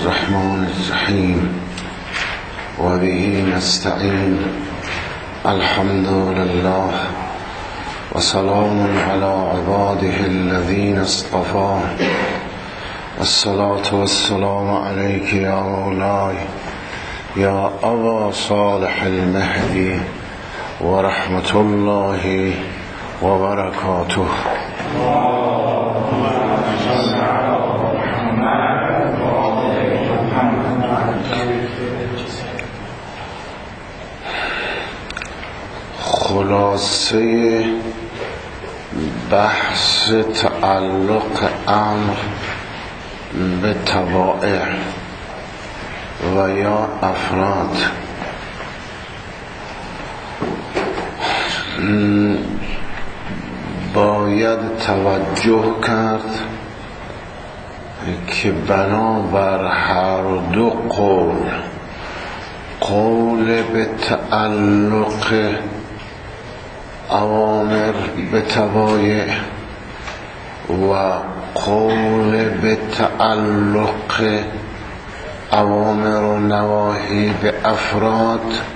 الرحمن الرحيم وبه نستعين الحمد لله وسلام على عباده الذين اصطفى والصلاة والسلام عليك يا مولاي يا أبا صالح المهدي ورحمة الله وبركاته. خلاصه بحث تعلق امر به طبائع و یا افراد باید توجه کرد که بنابر هر دو قول به تعلق اوامر به طبایع و قول به تعلق اوامر و نواهی به افراد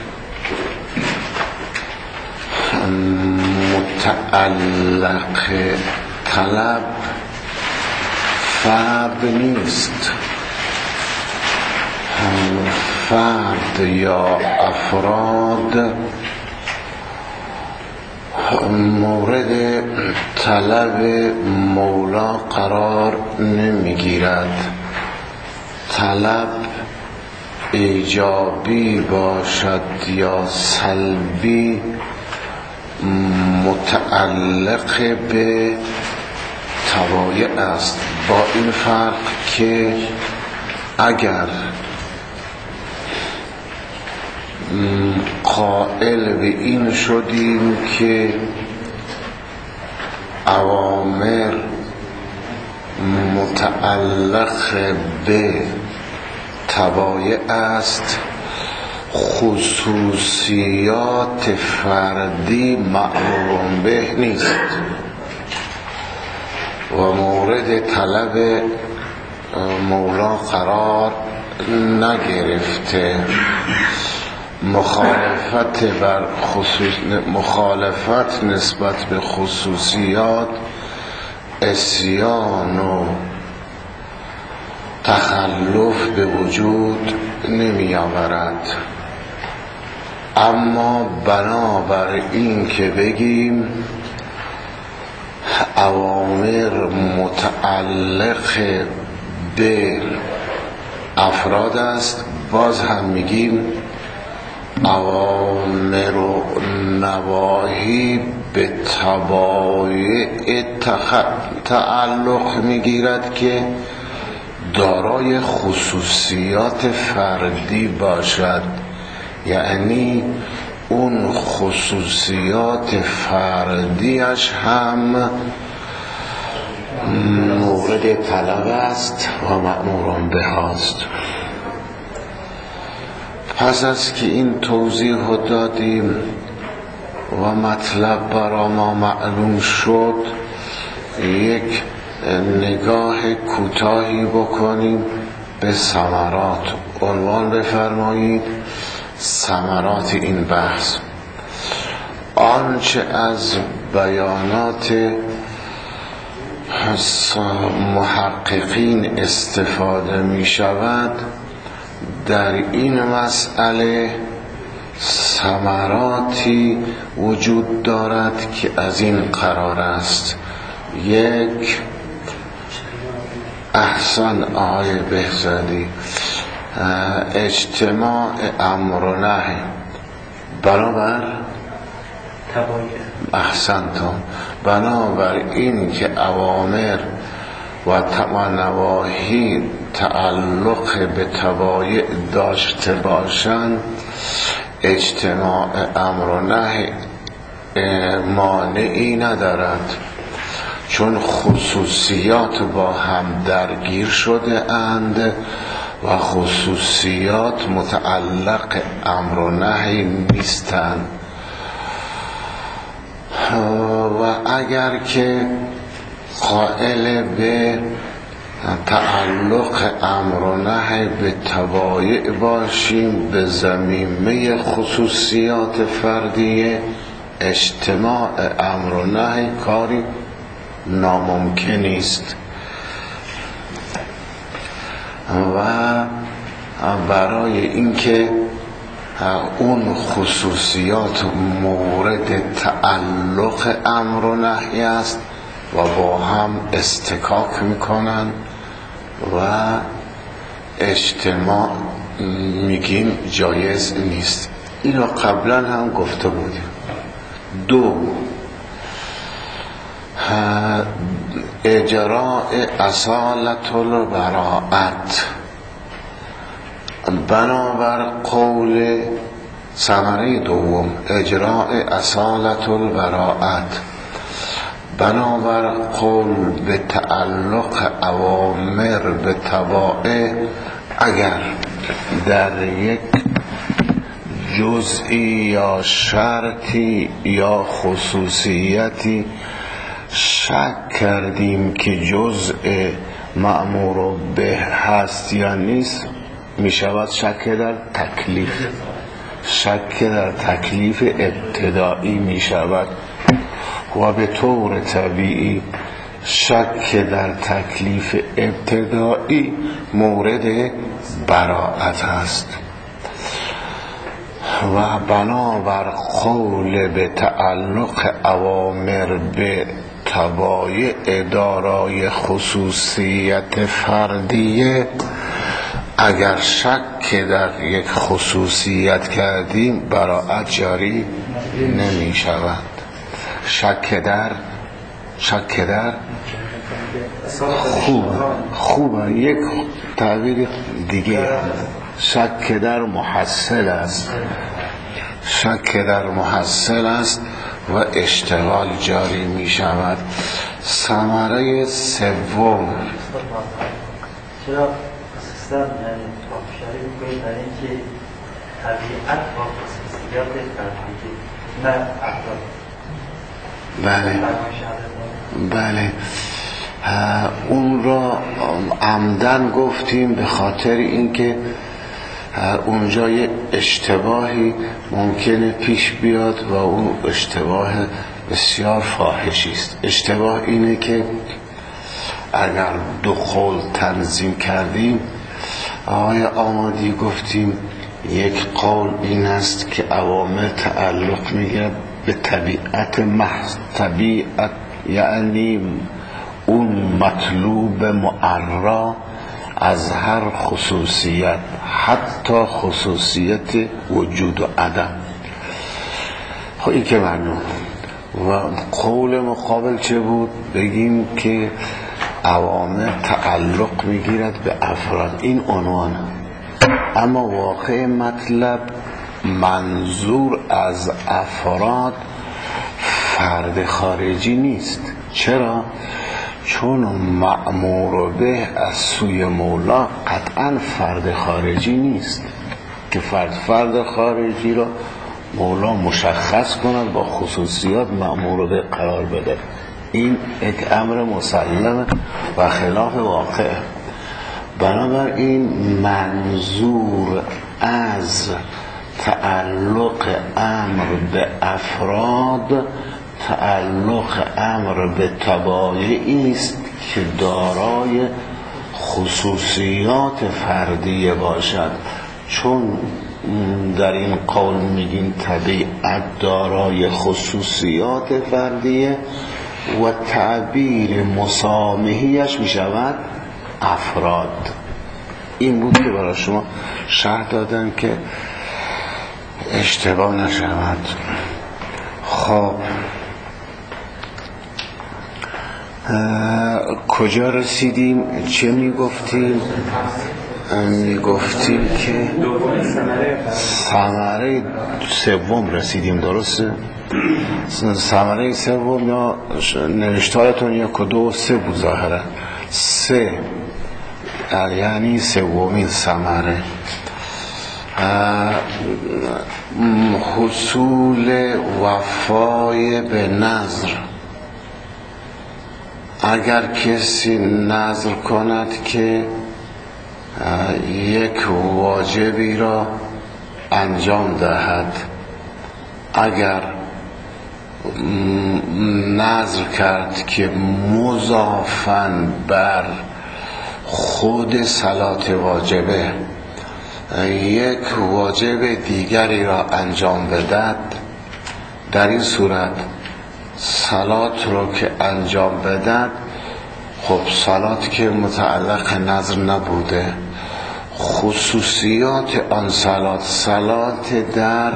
متعلق طلب فرد نیست. فرد یا افراد مورد طلب مولا قرار نمیگیرد. طلب ایجابی باشد یا سلبی متعلق به طبایع است، با این فرق که اگر قائل به این شدیم که اوامر متعلق به طبایع است، خصوصیات فردی مأمور به نیست و مورد طلب مولا قرار نگرفته. مخالفت نسبت به خصوصیات عصیان و تخلف به وجود نمی آورد. اما بنابر این که بگیم اوامر متعلق به افراد است، باز هم میگیم اوامر و نواهی به طبایع تعلق میگیرد که دارای خصوصیات فردی باشد، یعنی اون خصوصیات فردیش هم مورد طلب است و مأمور به است. پس از که این توضیح دادیم و مطلب برای ما معلوم شد، یک نگاه کوتاهی بکنیم به ثمرات. عنوان بفرمایید ثمرات این بحث. آنچه از بیانات محققین استفاده می شود در این مسئله ثمراتی وجود دارد که از این قرار است: یک، احسن آقای بهزادی، اجتماع امر و نهی برابر احسنتم، بنابر این که اوامر و نواهی تعلق به طبایع داشته باشند، اجتماع امر و نهی مانعی ندارد، چون خصوصیات با هم درگیر شده اند و خصوصیات متعلق امر و نهی نیستند. و اگر که قائل به تعلق امر و نهی به طبایع باشیم به ضمیمه خصوصیات فردیه، اجتماع امر و نهی کاری ناممکنی است و برای اینکه اون خصوصیات مورد تعلق امر و نهی است و با هم استکاک میکنن و اجتماع میگیم جایز نیست. این رو قبلا هم گفته بودیم. دو، اجراء اصالت البراءت، بنابر قول ثمره دوم، اجراء اصالت البراءت، بنابر قول به تعلق اوامر به طبائع، اگر در یک جزئی یا شرطی یا خصوصیتی شک کردیم که جزء مأمور به هست یا نیست، می شود شک در تکلیف. شک در تکلیف ابتدایی می شود و به طور طبیعی شک در تکلیف ابتدایی مورد براءت است و بنابر قول به تعلق اوامر به طبایع دارای خصوصیت فردیه، اگر شک در یک خصوصیت کردیم براءت جاری نمی شود. شک در خوبه یک تعبیر دیگه، شک در محصل است، شک در محصل است و اشتغال جاری می شود. ثمره سوم، چرا اساساً آبشاری میکنید در اینکه طبیعت با خصوصیات فردی نه افراد؟ بله اون را عمدن گفتیم به خاطر اینکه اونجا یه اشتباهی ممکنه پیش بیاد و اون اشتباه بسیار فاحشی است. اشتباه اینه که اگر دو قول تنظیم کردیم، آقای آمادی گفتیم یک قول این است که اوامر تعلق میگیرد به طبیعت محض، طبیعت یعنی اون مطلوب معرا از هر خصوصیت، حتی خصوصیت وجود و عدم. خب این که معلوم. و قول مقابل چه بود؟ بگیم که اوامر تعلق میگیرد به افراد، این عنوان. اما واقع مطلب منظور از افراد فرد خارجی نیست. چرا؟ چون مأمور به از سوی مولا قطعا فرد خارجی نیست که فرد خارجی را مولا مشخص کند با خصوصیات مأمور به قرار بده. این یک امر مسلم و خلاف واقع. بنابراین منظور از تعلق امر به افراد تعلق امر به طبایعی است که دارای خصوصیات فردیه باشد. چون در این قول میگیم طبیعت دارای خصوصیات فردیه و تعبیر مسامحیش میشود افراد. این بود که برای شما شرح دادن که اشتباه نشود. خب کجا رسیدیم؟ چه میگفتیم؟ میگفتیم که ثمره سوم رسیدیم، درسته؟ ثمره سوم یا نوشتارتون یک و دو و سه بود ظاهره. سه یعنی سومین ثمره حصول وفای به نظر اگر کسی نذر کند که یک واجبی را انجام دهد، اگر نذر کرد که مضافاً بر خود صلات واجبه یک واجب دیگری را انجام بدهد، در این صورت صلات رو که انجام بدهد، خب صلات که متعلق نذر نبوده، خصوصیات آن صلات در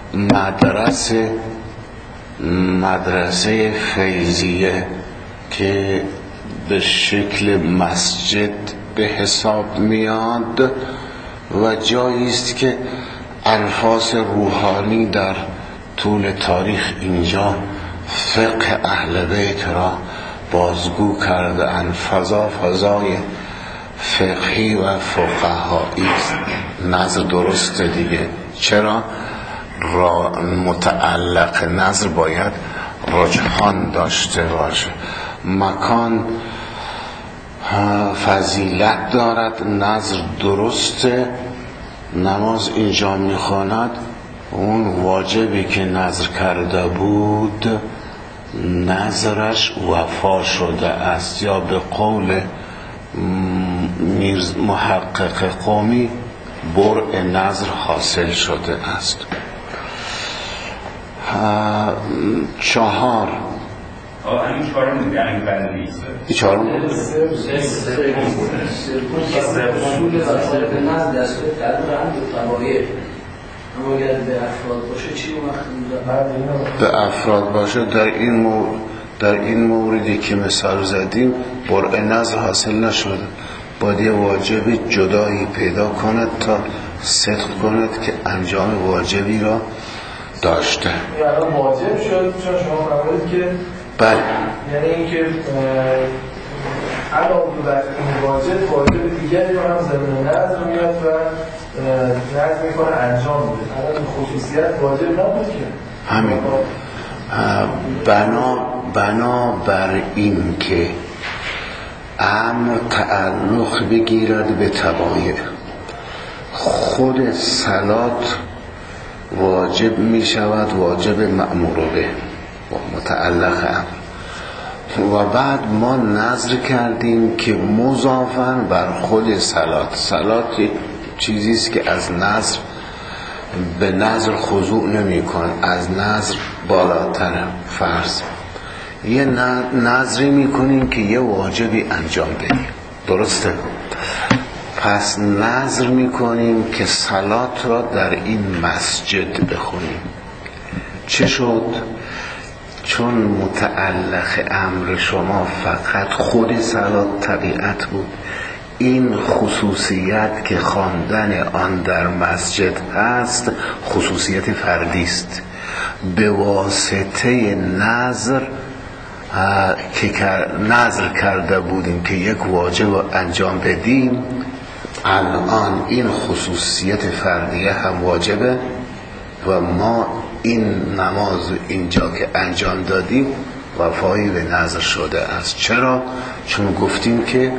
مدرسه فیضیه که به شکل مسجد به حساب میاد و جایی است که الفاظ روحانی در طول تاریخ اینجا فقه اهل بیت را بازگو کرده اند. فضای فقهی و فقهایی است. نظر درسته دیگه. چرا؟ متعلق نظر باید رجحان داشته باشه. مکان فضیلت دارد، نظر درسته، نماز اینجا میخواند، اون واجبی که نظر کرده بود نظرش وفا شده است، یا به قول محقق قومی برء نظر حاصل شده است. 4 همین 4 میگه این بندی است. این 4 به افراد باشه. در این موردی که مثال زدیم برء نظر حاصل نشده، باید یه واجب جدایی پیدا کند تا صدق کند که انجام واجبی را داشته. یعنی واجب شد چون شما فرمودید که بله، یعنی اینکه علاوه بر این واجب دیگری رو هم ضمن نظر میاد و نظر میکنه انجام میده. الان خصوصیت واجب نبود که همین بنا بر این که امر تعلق بگیرد به تبایع، خود صلات واجب می شود، واجب مأمور به متعلق امر، و بعد ما نظر کردیم که مضافاً بر خود صلات چیزی است که از نظر به نظر خضوع نمی کن، از نظر بالاتر. فرض یه نظری می کنیم که یه واجبی انجام بدیم، درسته؟ پس نظر می کنیم که صلات را در این مسجد بخونیم. چه شد؟ چون متعلق امر شما فقط خود صلات طبیعت بود، این خصوصیت که خواندن آن در مسجد هست خصوصیت فردی است. به واسطه نظر که نظر کرده بودیم که یک واجب انجام بدیم، الان این خصوصیت فردیه هم واجبه و ما این نماز اینجا که انجام دادیم وفایی به نظر شده است. چرا؟ چون گفتیم که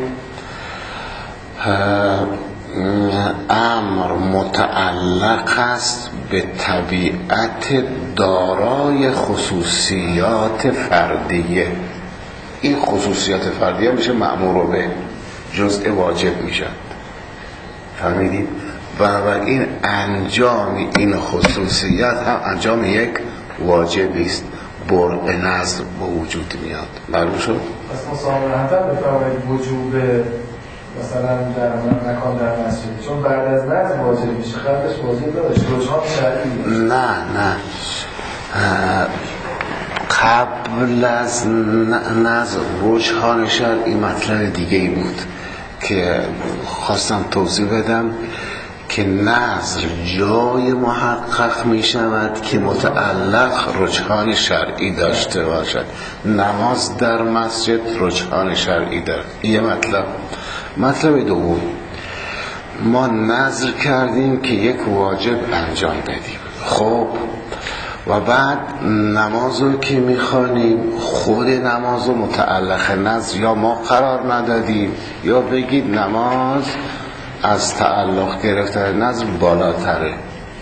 امر متعلق است به طبیعت دارای خصوصیات فردیه. این خصوصیات فردیه میشه مأمور به، جزء واجب میشه. فهمیدید؟ بنابراین انجام این خصوصیت هم انجام یک واجبی است، برء نظر به وجود میاد. معلوم شد؟ پس مصالحتا بفرمایید وجوب مثلا در مکان در مسجد، چون بعد از نظر واجب میشه، قبلش واجب داشت، رجحان شرعی. نه قبل از نظر رجحان شرعی مطلب دیگه ای بود که خواستم توضیح بدم که نظر جای محقق می شود که متعلق رجحان شرعی داشته باشد. نماز در مسجد رجحان شرعی دارد. یه مطلب دوم، ما نظر کردیم که یک واجب انجام بدیم. خب و بعد نماز رو که میخوانیم خود نماز رو متعلق نظر یا ما قرار ندادیم یا بگید نماز از تعلق گرفتن نظر بالاتره.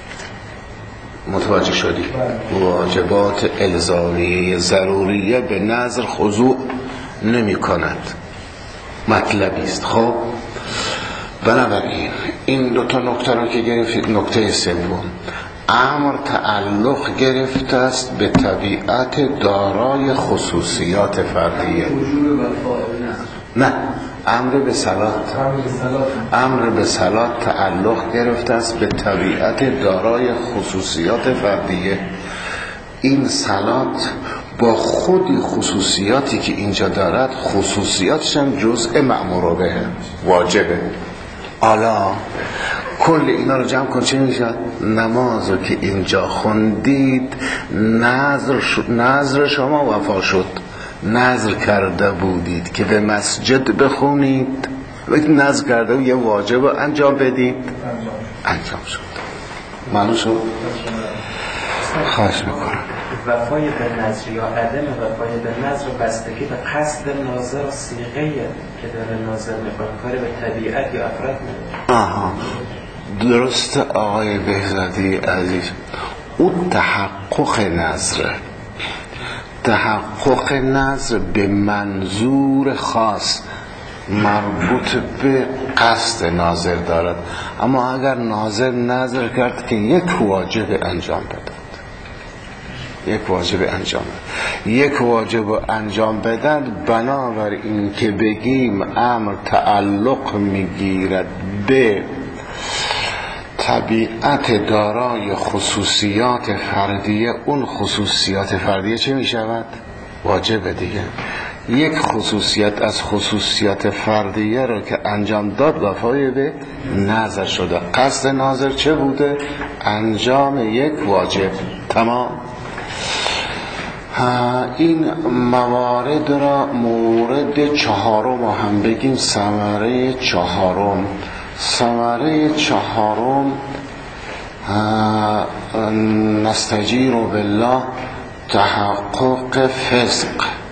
متوجه شدی؟ واجبات الزامیه ضروریه به نظر خضوع نمی کند، مطلبی است. خب بنابراین این دو تا نکته رو که گرفتید، نکته سوم امر تعلق گرفته است به طبیعت دارای خصوصیات فردیه. نه، امر به صلات تعلق گرفته است به طبیعت دارای خصوصیات فردیه. این صلات با خودی خصوصیاتی که اینجا دارد، خصوصیاتش هم جزء مأمور به واجبه. حالا کل اینا رو جمع کن چه میشه؟ نماز رو که اینجا خوندید نظر شما وفا شد. نظر کرده بودید که به مسجد بخونید، نظر کرده بود یه واجب رو انجام بدید، انجام شد. معلوم شد؟ خواهش میکنم. وفای به نظر یا عدم وفای به نظر بستگی به قصد ناظر و صیغه که داره ناظر میکنه، کاری به طبیعت یا افراد نداره. آها، درست آقای بهزادی عزیز. اون تحقق نظره، تحقق نظر به منظور خاص مربوط به قصد ناظر دارد. اما اگر ناظر نظر کرد که یک واجب انجام بدد، یک واجب انجام بدن، بنابر این که بگیم امر تعلق میگیرد به طبیعت دارای خصوصیات فردیه، اون خصوصیات فردیه چه میشود؟ واجب دیگه. یک خصوصیت از خصوصیات فردیه رو که انجام داد وفای به نظر شده. قصد ناظر چه بوده؟ انجام یک واجب. تمام. این موارد را مورد چهارم هم بگیم. ثمره چهارم نستجیر بالله تحقق فسق.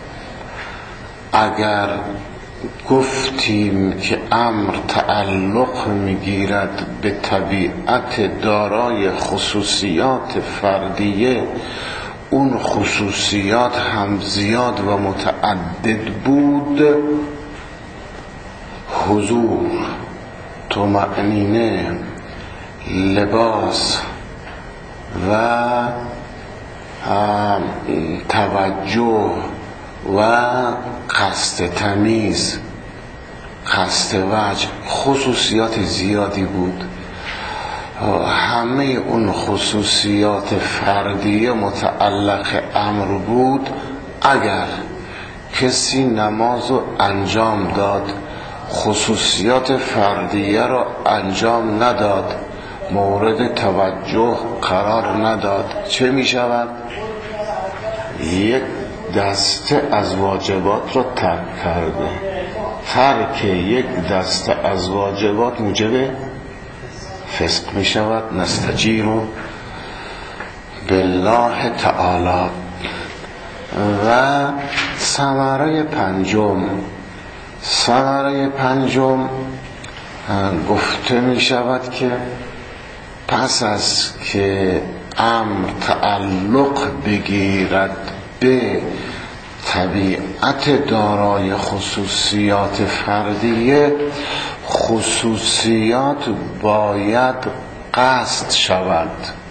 اگر گفتیم که امر تعلق میگیرد به طبیعت دارای خصوصیات فردیه، اون خصوصیات هم زیاد و متعدد بود، حضور، طمأنینه، لباس و توجه و قصد تمیز، قصد وجه، خصوصیات زیادی بود. همه اون خصوصیات فردیه متعلق امر بود. اگر کسی نماز رو انجام داد، خصوصیات فردیه رو انجام نداد، مورد توجه قرار نداد، چه می شود؟ یک دسته از واجبات رو ترک کرده. ترک یک دسته از واجبات موجب فسق می شود. نستجیر بالله تعالی. و ثمره پنجم گفته می شود که پس از که امر تعلق بگیرد به طبیعت دارای خصوصیات فردیه، خصوصیات باید قصد شود،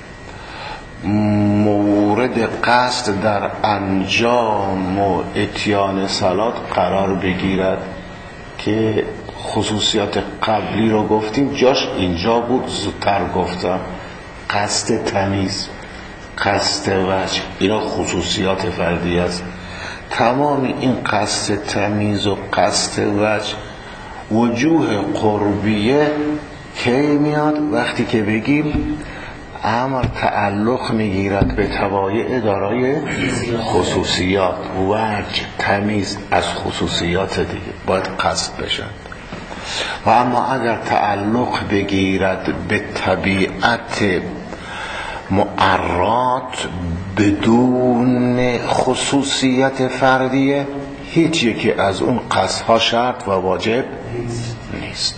مورد قصد در انجام و اتیان صلات قرار بگیرد. که خصوصیات قبلی رو گفتیم، جاش اینجا بود، زودتر گفتم. قصد تمیز، قصد وجه، اینا خصوصیات فردی است. تمام این قصد تمیز و قصد وجه، وجوه قربیه کی میاد؟ وقتی که بگیم امر تعلق میگیرد به طبایع دارای خصوصیات. وجه تمیز از خصوصیات دیگه باید قصد بشن. و اما اگر تعلق بگیرد به طبیعت معرات بدون خصوصیت فردیه، هیچ یکی از اون قصدها شرط و واجب نیست.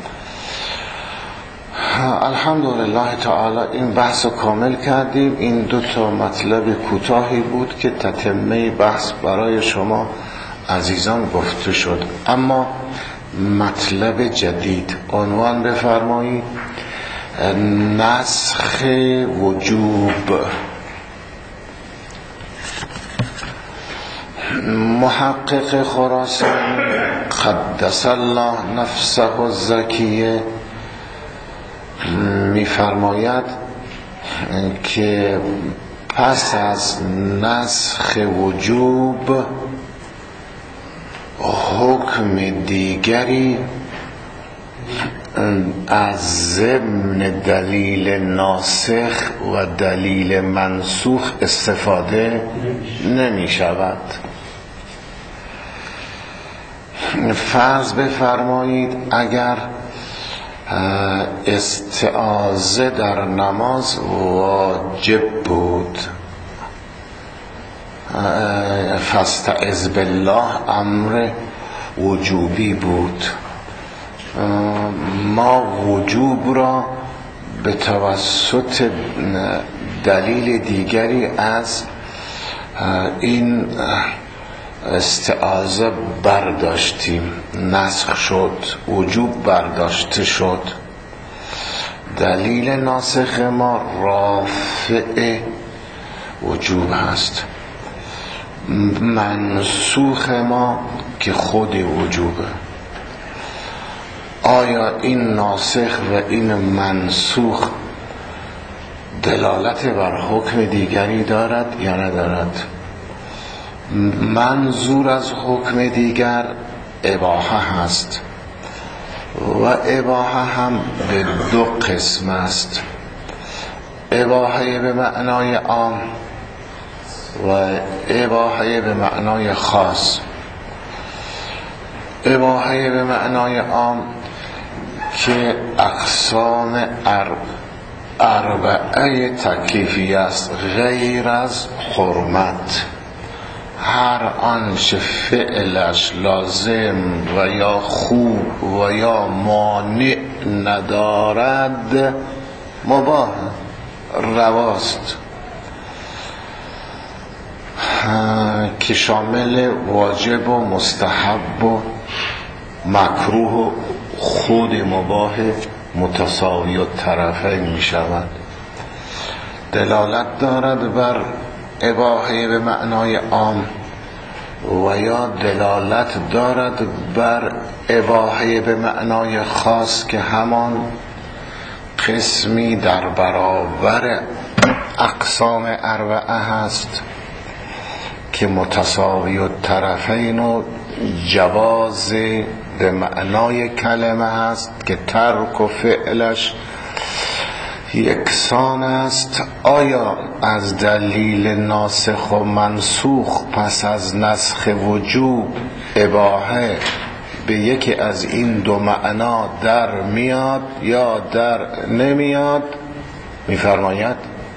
الحمدلله تعالی این بحث رو کامل کردیم. این 2 مطلب کوتاهی بود که تتمه بحث برای شما عزیزان گفته شد. اما مطلب جدید عنوان بفرمایید: نسخ وجوب. محقق خراسانی قدس الله نفسه الزکیه می‌فرماید که پس از نسخ وجوب حکم دیگری از ضمن دلیل ناسخ و دلیل منسوخ استفاده نمی شود. فرض بفرمایید اگر استعاذه در نماز واجب بود، فاستعذ بالله امر وجوبی بود، ما وجوب را به توسط دلیل دیگری از این استعاذه برداشتیم، نسخ شد، وجوب برداشته شد. دلیل ناسخ ما رافع وجوب هست، منسوخ ما که خود وجوبه. آیا این ناسخ و این منسوخ دلالت بر حکم دیگری دارد یا ندارد؟ منظور از حکم دیگر اباحه هست و اباحه هم به 2 قسم است: اباحه به معنای عام و اباحه به معنای خاص. اباحه به معنای عام که اقسام اربعه تکلیفی است غیر از حرمت. هر آنچه فعلش لازم و یا خوب و یا مانع ندارد مباح رواست، که شامل واجب و مستحب و مکروه و خود مباح متساوی الطرفین می شود. دلالت دارد بر اباحه به معنای عام و یا دلالت دارد بر اباحه به معنای خاص که همان قسمی در برابر اقسام اربعه هست که متساوی الطرفین و جواز به معنای کلمه هست که ترک و فعلش یکسان است. آیا از دلیل ناسخ و منسوخ پس از نسخ وجوب اباحه به یکی از این 2 معنا در میاد یا در نمیاد؟ میفرماید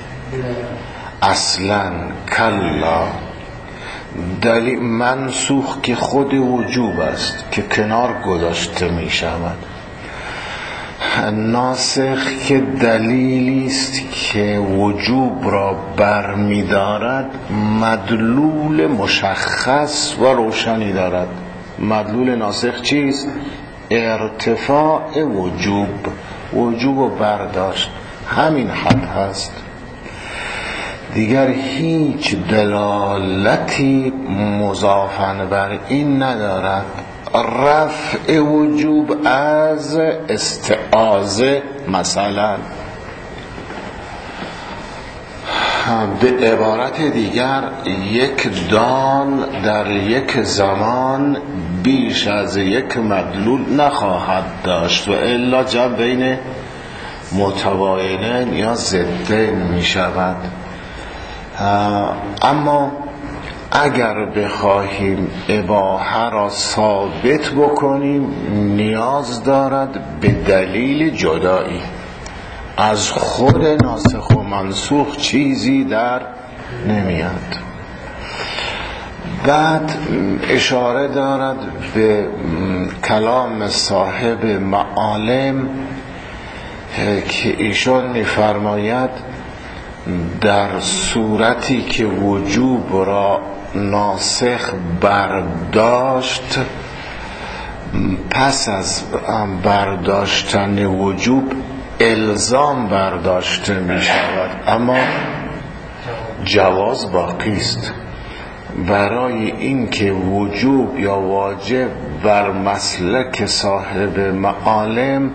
اصلا کلا. دلیل منسوخ که خود وجوب است که کنار گذاشته می شود، ناسخ که دلیلی است که وجوب را برمی دارد، مدلول مشخص و روشنی دارد. مدلول ناسخ چیست؟ ارتفاع وجوب و برداشت، همین حد هست، دیگر هیچ دلالتی مضافاً بر این ندارد. رفع وجوب از استعاذه مثلا، به عبارت دیگر یک دان در یک زمان بیش از یک مدلول نخواهد داشت و الا جمع بین متباینین یا ضدین می شود. اما اگر بخواهیم اباحه را ثابت بکنیم نیاز دارد به دلیل جدایی. از خود ناسخ و منسوخ چیزی در نمیاد. بعد اشاره دارد به کلام صاحب معالم که ایشان می‌فرماید در صورتی که وجوب را ناسخ برداشت، پس از برداشتن وجوب الزام برداشته می شود، اما جواز باقی است. برای این که وجوب یا واجب بر مسلک صاحب معالم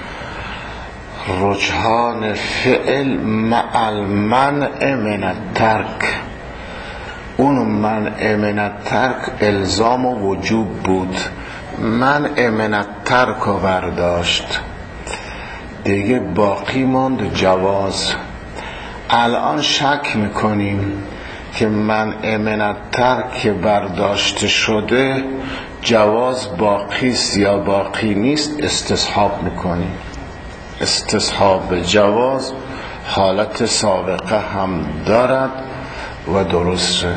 رجحان فعل مع المنع من الترک، اون منع من الترک الزام و وجوب بود، منع من الترک رو برداشت، دیگه باقی ماند جواز. الان شک میکنیم که منع من الترک برداشته شده جواز باقی است یا باقی نیست، استصحاب میکنیم. استصحاب جواز حالت سابقه هم دارد و درسته.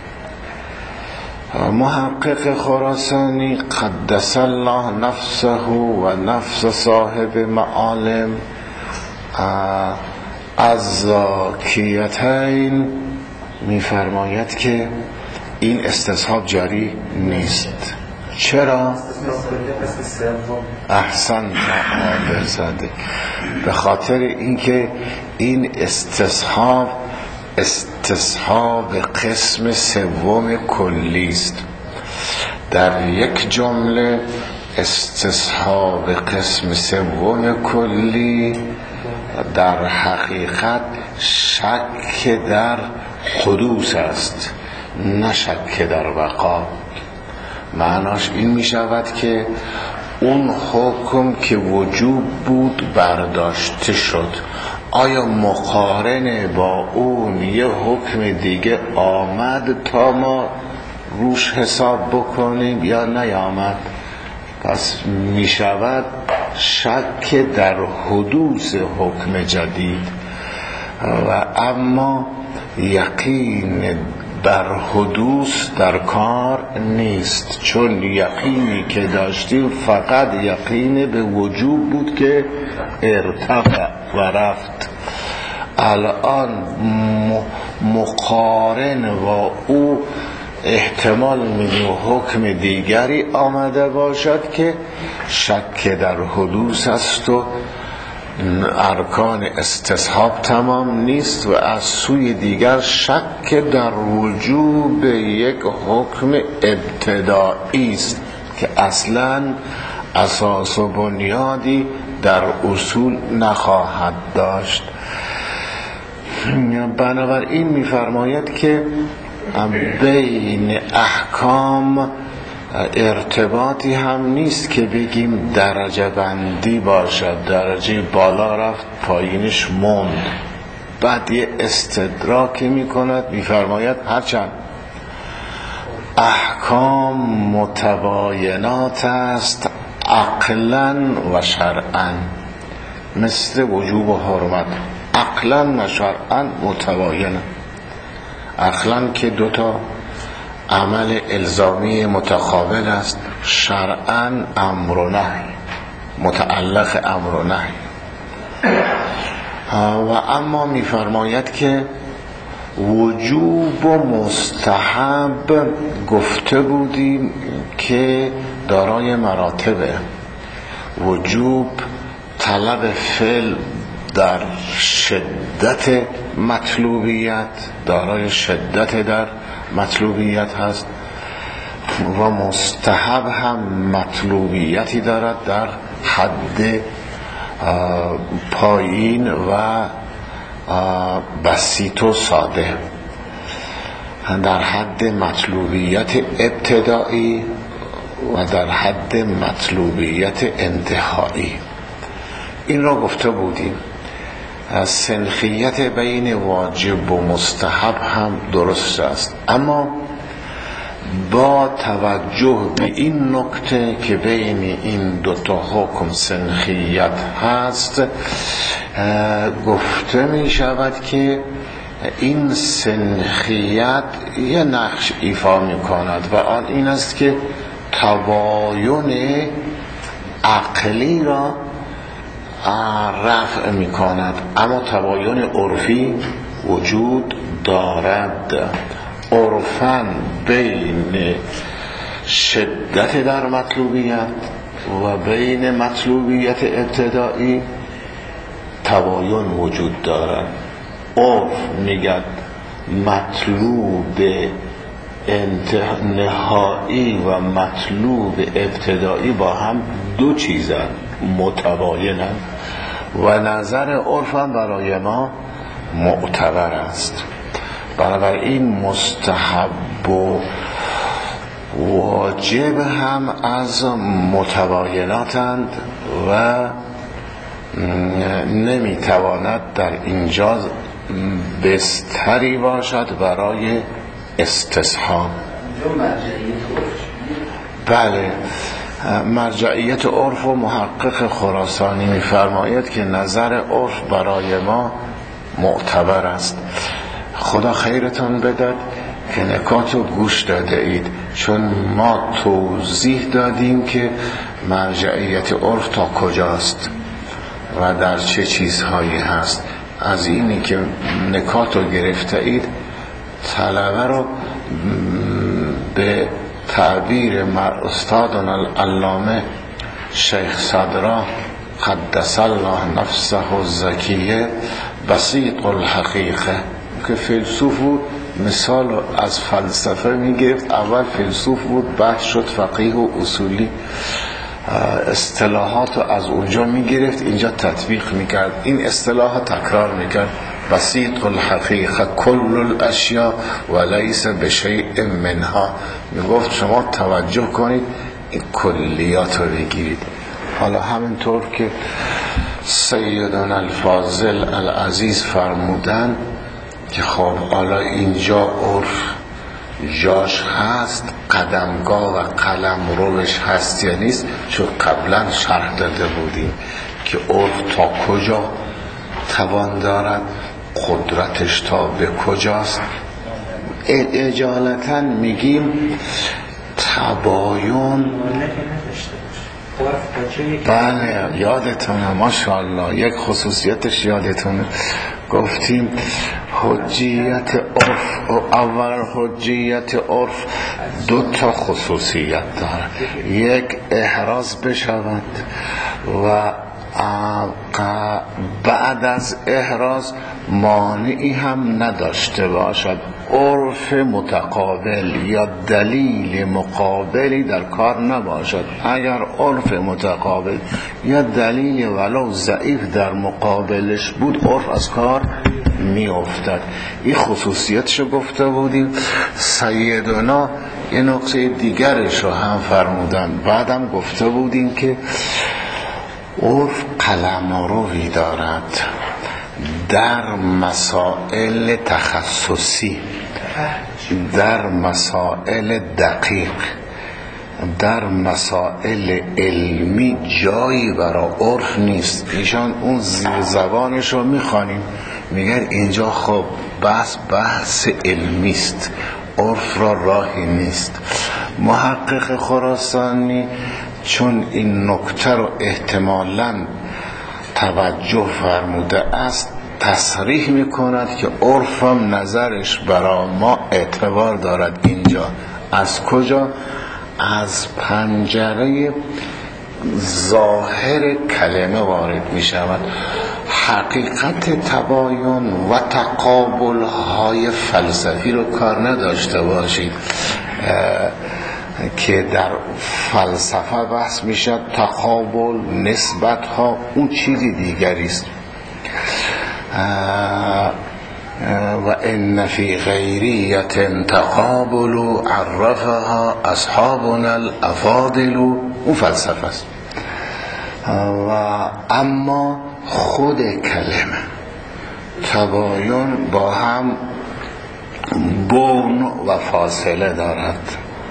محقق خراسانی قدس الله نفسه و نفس صاحب معالم از زاکیتین میفرماید که این استصحاب جاری نیست. چرا؟ احسن برزده، به خاطر اینکه این استصحاب قسم سوم کلی است. در یک جمله استصحاب قسم سوم کلی در حقیقت شک در حدوث است، نه شک در بقا. معناش این می شود که اون حکم که وجوب بود برداشته شد، آیا مقارنه با اون یه حکم دیگه آمد تا ما روش حساب بکنیم یا نیامد؟ پس می شود شک در حدوث حکم جدید. و اما یقین بر حدوث در کار نیست، چون یقینی که داشتیم فقط یقین به وجوب بود که ارتفع و رفت. الان مقارن و او احتمال میدیم حکم دیگری آمده باشد که شک در حدوث است و ارکان استصحاب تمام نیست، و از سوی دیگر شک در وجوب یک حکم ابتدایی است که اصلا اساس و بنیادی در اصول نخواهد داشت. بنابراین می‌فرماید که بین احکام ارتباطی هم نیست که بگیم درجه بندی باشد، درجه بالا رفت پایینش موند. بعد یه استدراکی میکند، میفرماید هرچند احکام متباینات است عقلا و شرعا، مثل وجوب و حرمت، عقلا و شرعا متباینه. عقلا که دوتا عمل الزامی متقابل است، شرعاً امر و نهی، متعلق امر و نهی. و اما می‌فرماید که وجوب و مستحب گفته بودیم که دارای مراتبه. وجوب طلب فعل در شدت مطلوبیت، دارای شدت در مطلوبیت هست، و مستحب هم مطلوبیتی دارد در حد پایین و بسیط و ساده، در حد مطلوبیت ابتدایی و در حد مطلوبیت انتهایی. این را گفته بودیم. سنخیت بین واجب و مستحب هم درست است، اما با توجه به این نکته که بین این دوتا حکم سنخیت هست گفته می شود که این سنخیت یه نقش ایفا می کند و آن این است که تباین عقلی را رفع می کند، اما تباین عرفی وجود دارد. عرفاً بین شدت در مطلوبیت و بین مطلوبیت ابتدایی تباین وجود دارد. عرف میگد مطلوب نهایی و مطلوب ابتدایی با هم دو چیزن، متباینن و نظر عرف هم برای ما معتبر است. بنابراین مستحب و واجب هم از متبایناتند و نمیتواند در اینجا بستری باشد برای استصحاب. بله، مرجعیت عرف و محقق خراسانی می‌فرماید که نظر عرف برای ما معتبر است. خدا خیرتان بدهد که نکاتو گوش داده اید، چون ما توضیح دادیم که مرجعیت عرف تا کجاست و در چه چیزهایی هست. از اینی که نکاتو گرفته اید طلبه رو به تعبیر استادنا العلامه شیخ صدرا قدس الله نفسه الزکیه بسیط الحقیقه که فیلسوف بود، مثال از فلسفه میگرفت. اول فیلسوف بود، بعد شد فقیه و اصولی، اصطلاحات رو از اونجا میگرفت اینجا تطبیق میکرد. این اصطلاح تکرار میکرد، بسیط الحقیقه کل الاشیاء و لیس بشیء منها. میگفت شما توجه کنید این کلیات رو بگیرید. حالا همینطور که سیدنا الفاضل العزیز فرمودن که خب حالا اینجا عرف جاش هست، قدمگاه و قلم روش هست یا نیست، چون قبلا شرح داده بودیم که عرف تا کجا توان دارد، قدرتش تا به کجاست. اجالتا میگیم تباین. بله یادتونه، ماشاءالله، یک خصوصیتش یادتونه گفتیم حجیت عرف. اول حجیت عرف دو تا خصوصیت داره، یک احراز بشود و بعد از احراز مانعی هم نداشته باشد. عرف متقابل یا دلیل مقابلی در کار نباشد. اگر عرف متقابل یا دلیل ولو ضعیف در مقابلش بود، عرف از کار می افتد. این خصوصیتشو گفته بودیم. سیدنا یه نقطه دیگرش رو هم فرمودن، بعدم گفته بودیم که عرف قلمروی دارد در مسائل تخصصی، در مسائل دقیق، در مسائل علمی جایی برای عرف نیست. ایشان اون زیر زبانش رو میخوانیم، میگن اینجا خب بحث علمی است، عرف را راهی نیست. محقق خراسانی چون این نکته رو احتمالاً توجه فرموده است، تصریح میکند که عرفم نظرش برای ما اعتبار دارد. اینجا از کجا؟ از پنجره ظاهر کلمه وارد می شود. حقیقت تباین و تقابل های فلسفی رو کار نداشته باشید که در فلسفه بحث میشه. تقابل، نسبت ها اون چیزی دیگری است. و ان فی غیریت تقابل عرفها اصحابنا الافاضل، اون فلسفه است. و اما خود کلمه تباین با هم بون و فاصله دارد.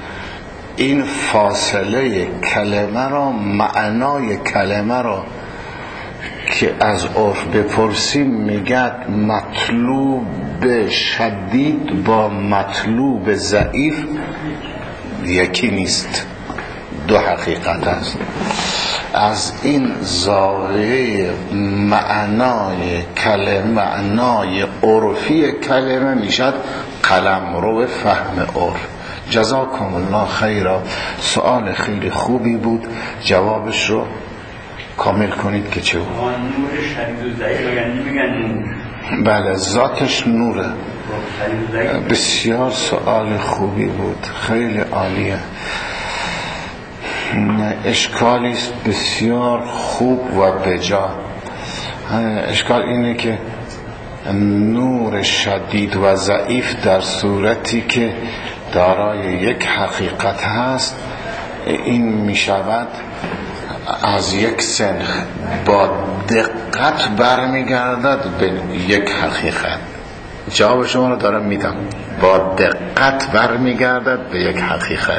این فاصله کلمه را، معنای کلمه را که از عرف بپرسیم میگد مطلوب شدید با مطلوب ضعیف یکی نیست، دو حقیقت است. از این زاویه معنای کلمه، معنای عرفی کلمه میشد قلمرو فهم عرف. جزاکم الله خیرا. سوال خیلی خوبی بود، جوابش رو کامل کنید که چه بود. نور شدید و ضعیف میگن بله، ذاتش نوره. بسیار سوال خوبی بود، خیلی عالیه. اشکالی است بسیار خوب و بجا. اشکال اینه که نور شدید و ضعیف در صورتی که دارای یک حقیقت هست، این می شود از یک سنخ با دقت برمیگردد به یک حقیقت. جواب شما رو دارم میدم، با دقت برمیگردد به یک حقیقت.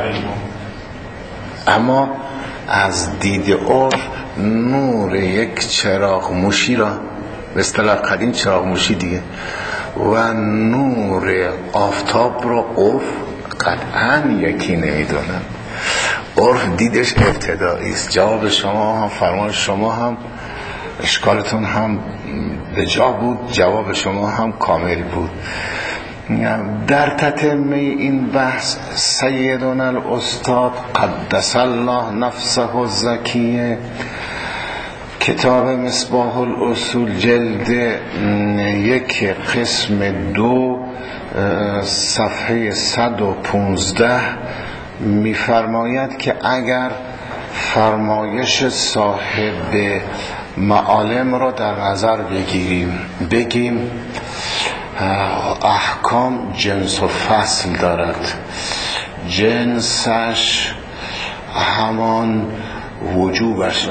اما از دید عرف نور یک چراغ موشی را، به اصطلاح قدیم چراغ موشی دیگه، و نور آفتاب را عرف قطعا یکی نمیدونن. عرف دیدش ابتدایی است. جواب شما هم، فرمان شما هم، اشکالتون هم به جا بود، جواب شما هم کامل بود. در تتمه این بحث سیدنا الاستاد قدس الله نفسه الزکیه، کتاب مصباح الاصول جلد 1 قسم 2 صفحه 115 می‌فرماید که اگر فرمایش صاحب معالم را در نظر بگیم احکام جنس و فصل دارد. جنسش همان وجوبش،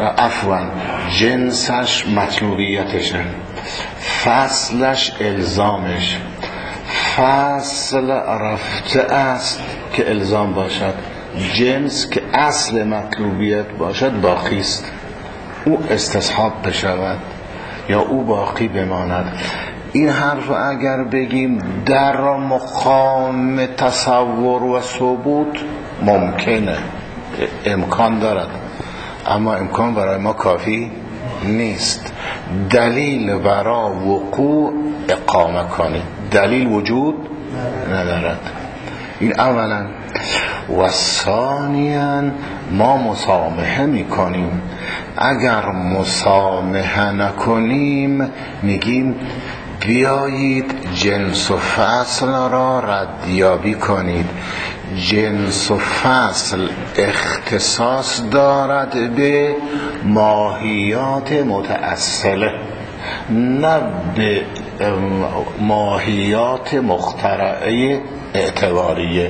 جنسش مطلوبیتش، فصلش الزامش. فصل رفته است که الزام باشد، جنس که اصل مطلوبیت باشد باقی است، او استصحاب بشود یا او باقی بماند. این حرف اگر بگیم در مقام تصور و ثبوت ممکنه، امکان دارد، اما امکان برای ما کافی نیست. دلیل برای وقوع اقامه کنید، دلیل وجود ندارد. این اولا. و ثانیاً ما مسامحه میکنیم. اگر مسامحه نکنیم میگیم بیایید جنس و فصل را ردیابی کنید. جنس و فصل اختصاص دارد به ماهیات متأصله، نه به ماهیات مخترعه اعتباریه.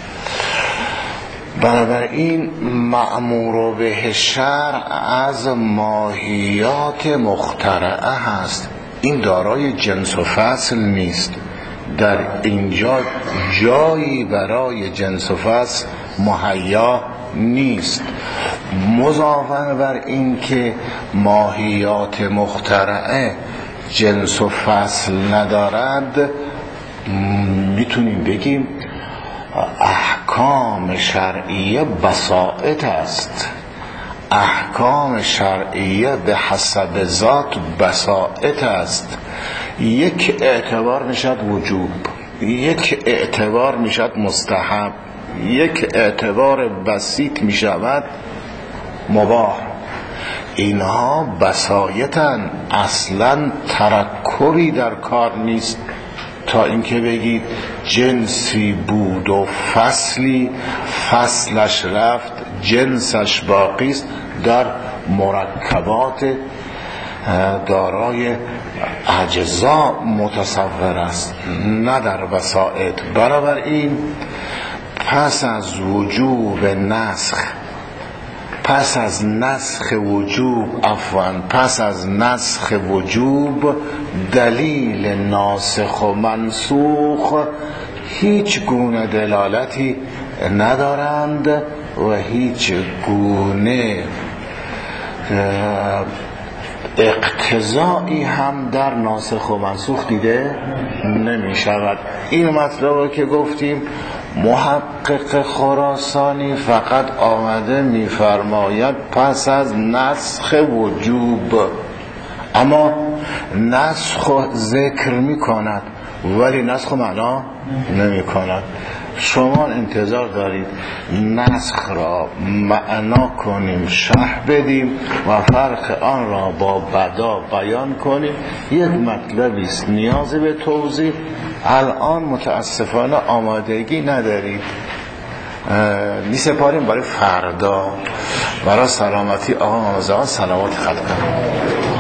بنابراین مأمور به شرع از ماهیات مخترعه هست، این دارای جنس و فصل نیست. در اینجا جایی برای جنس و فصل مهیا نیست. مضافاً بر این که ماهیات مخترعه جنس و فصل ندارد، میتونیم بگیم احکام شرعیه بساطت است. احکام شرعیه به حسب ذات بساطت است. یک اعتبار میشد وجوب، یک اعتبار میشد مستحب، یک اعتبار بسیط میشود مباح. اینها بساطتن، اصلا ترکبی در کار نیست تا اینکه بگید جنسی بود و فصلی، فصلش رفت جنسش باقی است. در مرکبات دارای اجزا متصور است، نه در وسائط. بنابراین پس از وجوب نسخ، پس از نسخ وجوب دلیل ناسخ و منسوخ هیچ گونه دلالتی ندارند و هیچ گونه اقتضایی هم در ناسخ و منسوخ دیده نمی شود. این مطلب که گفتیم محقق خراسانی فقط آمده می فرماید پس از نسخ وجوب، اما نسخ ذکر می کند ولی نسخ معنا نمی کند. شما انتظار دارید نسخ را معنا کنیم، شرح بدیم و فرق آن را با بدا بیان کنیم. یک مطلبی است نیازی به توضیح، الان متاسفانه آمادگی نداریم. میسپاریم برای فردا، برای سلامتی آقا آموزگان. سلامات خلق.